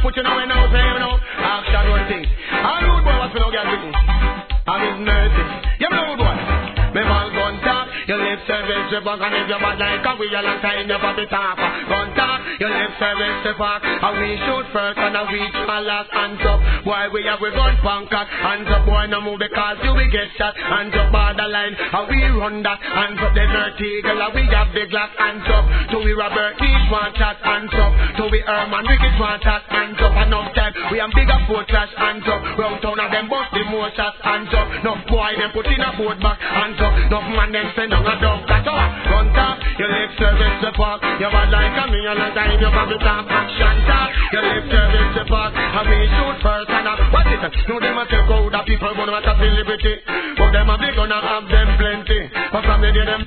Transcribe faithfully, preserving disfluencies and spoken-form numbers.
put you now and now, say you know. Action one thing. All rude boy, what's we don't get with me? I'm his mercy. You know rude boy. Me ball gun talk, you live service to fuck. And if you bad like a we a long time, you probably talk. Gun talk, you live service to fuck. And we shoot first and a we shall last. Hands up, why we have we gun pancake. Hands up, boy, no move because you will get shot. Hands up, borderline, and we run that. Hands up, the dirty girl, and we have the glass. Hands up, to we Robert, each one chat. Hands up, to we Herman, wicked one chat. Hands up, enough time, we am bigger foot trash. Hands up, round town of them bust the more shots. Hands up, no boy, them put in a boat back. Hands up. No man them send on a dog cat up. Gun talk, you live service to park. You bad like a me all the time. You probably talk action talk. You live service to park. And we shoot first and a what is it? No them a take out the people, but them a take the liberty. But them a big gonna have them plenty. But from the day them